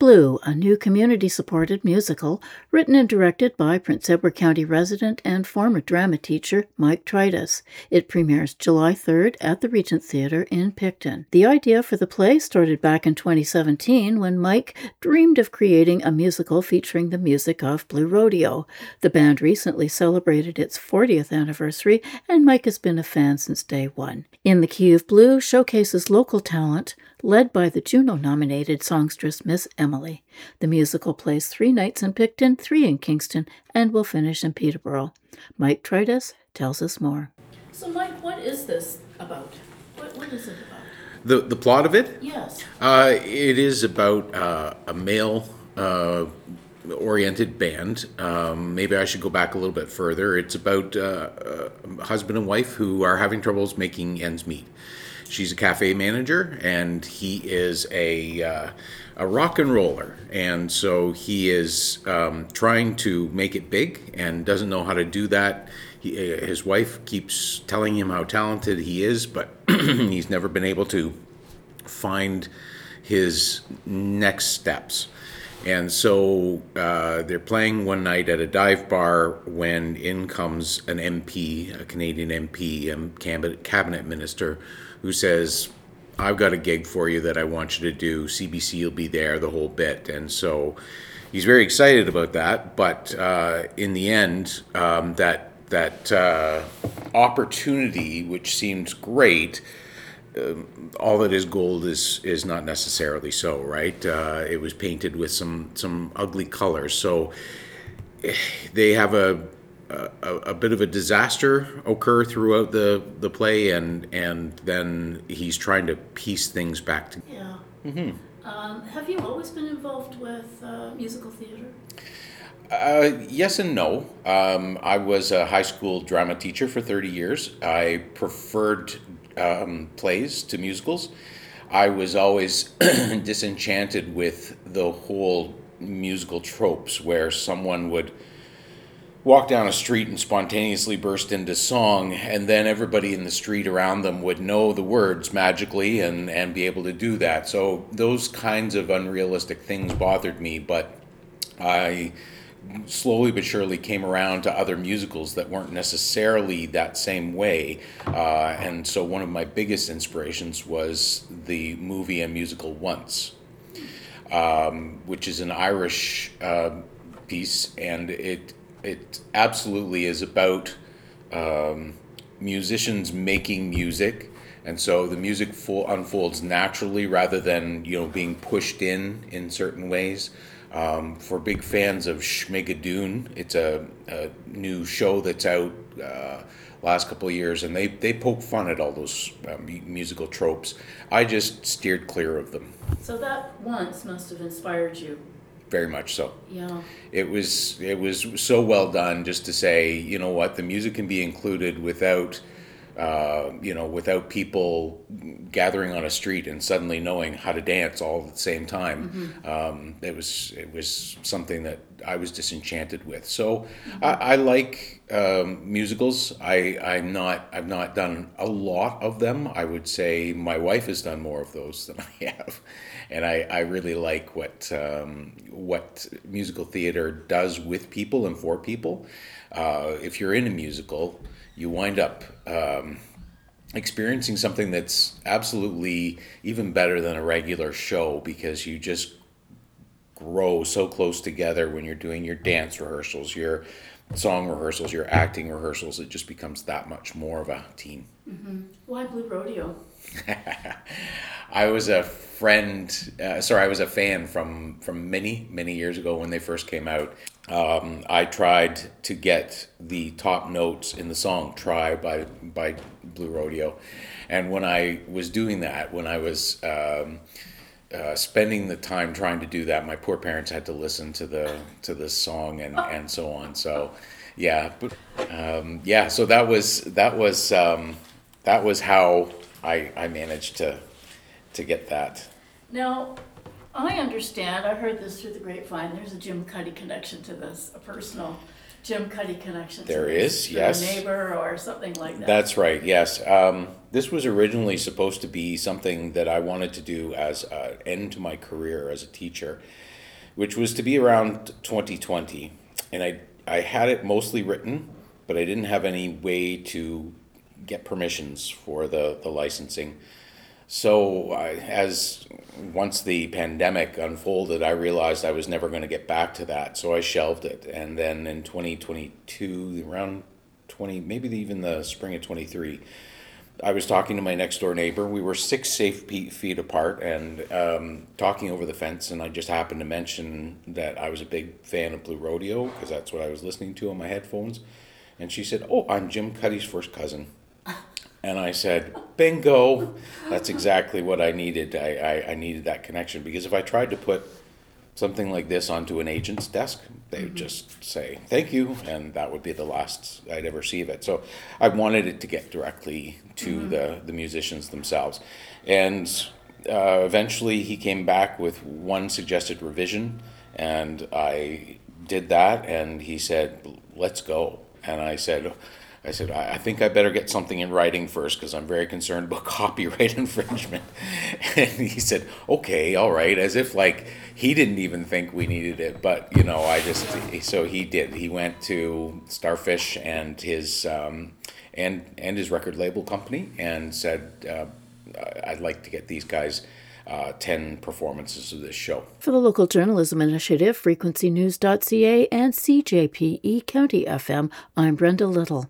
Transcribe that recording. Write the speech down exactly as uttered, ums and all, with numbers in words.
Blue, a new community-supported musical written and directed by Prince Edward County resident and former drama teacher Mike Tritus. It premieres July third at the Regent Theatre in Picton. The idea for the play started back in twenty seventeen when Mike dreamed of creating a musical featuring the music of Blue Rodeo. The band recently celebrated its fortieth anniversary, and Mike has been a fan since day one. In the Key of Blue showcases local talent, led by the Juno-nominated songstress Miss Emily. The musical plays three nights in Picton, three in Kingston, and will finish in Peterborough. Mike Tritus tells us more. So, Mike, what is this about? What, what is it about? The the plot of it? Yes. Uh, it is about uh, a male uh, oriented band. Um, maybe I should go back a little bit further. It's about uh, a husband and wife who are having troubles making ends meet. She's a cafe manager, and he is a uh, a rock and roller, and so he is um, trying to make it big and doesn't know how to do that. He, uh, his wife keeps telling him how talented he is, but he's never been able to find his next steps. And so uh, they're playing one night at a dive bar when in comes an M P, a Canadian M P, a cabinet, cabinet minister, who says, I've got a gig for you that I want you to do. C B C will be there, the whole bit. And so he's very excited about that. But uh, in the end, um, that, that uh, opportunity, which seems great, Um, all that is gold is is not necessarily so, right? Uh, it was painted with some some ugly colors, so they have a, a a bit of a disaster occur throughout the the play, and and then he's trying to piece things back together. Yeah. Mm-hmm. Um, have you always been involved with uh, musical theater? Uh, yes and no. Um, I was a high school drama teacher for thirty years. I preferred um, plays to musicals. I was always disenchanted with the whole musical tropes where someone would walk down a street and spontaneously burst into song, and then everybody in the street around them would know the words magically and, and be able to do that. So those kinds of unrealistic things bothered me, but I slowly but surely came around to other musicals that weren't necessarily that same way. Uh, and so one of my biggest inspirations was the movie and musical Once, um, which is an Irish uh, piece, and it it absolutely is about um, musicians making music. And so the music full unfolds naturally rather than, you know, being pushed in in certain ways. Um, for big fans of Schmigadoon, it's a, a new show that's out uh, last couple of years, and they, they poke fun at all those uh, musical tropes. I just steered clear of them. So that Once must have inspired you. Very much so. Yeah. It was it was so well done just to say, you know what, the music can be included without Uh, you know, without people gathering on a street and suddenly knowing how to dance all at the same time. Mm-hmm. Um, it was it was something that I was disenchanted with. So mm-hmm. I, I like um, musicals. I I'm not I've not done a lot of them. I would say my wife has done more of those than I have, and I, I really like what um, what musical theater does with people and for people. Uh, if you're in a musical, you wind up um, experiencing something that's absolutely even better than a regular show, because you just grow so close together when you're doing your dance rehearsals, your song rehearsals, your acting rehearsals. It just becomes that much more of a team. Mm-hmm. Why Blue Rodeo? I was a friend, uh, sorry, I was a fan from, from many, many years ago when they first came out. Um, I tried to get the top notes in the song Try by by Blue Rodeo. And when I was doing that, when I was um, uh, spending the time trying to do that, my poor parents had to listen to the to the song and, and so on. So yeah, but um, yeah, so that was that was um, that was how I, I managed to to get that. Now, I understand, I heard this through the grapevine, there's a Jim Cuddy connection to this, a personal Jim Cuddy connection. There to is, to yes. A neighbor or something like that. That's right, yes. Um, this was originally supposed to be something that I wanted to do as an end to my career as a teacher, which was to be around twenty twenty. And I, I had it mostly written, but I didn't have any way to get permissions for the, the licensing. So I, as once the pandemic unfolded, I realized I was never going to get back to that. So I shelved it. And then in twenty twenty-two, around twenty, maybe even the spring of twenty-three, I was talking to my next door neighbor. We were six safe feet apart and um, talking over the fence. And I just happened to mention that I was a big fan of Blue Rodeo because that's what I was listening to on my headphones. And she said, "Oh, I'm Jim Cuddy's first cousin." And I said, bingo, that's exactly what I needed. I, I, I needed that connection because if I tried to put something like this onto an agent's desk, they would just say, thank you, and that would be the last I'd ever see of it. So I wanted it to get directly to mm-hmm. the, the musicians themselves. And uh, eventually he came back with one suggested revision, and I did that, and he said, let's go. And I said, I said, I think I better get something in writing first because I'm very concerned about copyright infringement. And he said, okay, all right, as if like he didn't even think we needed it. But, you know, I just, so he did. He went to Starfish and his, um, and, and his record label company and said, uh, I'd like to get these guys Uh, ten performances of this show. For the Local Journalism Initiative, frequency news dot c a and C J P E County F M, I'm Brenda Little.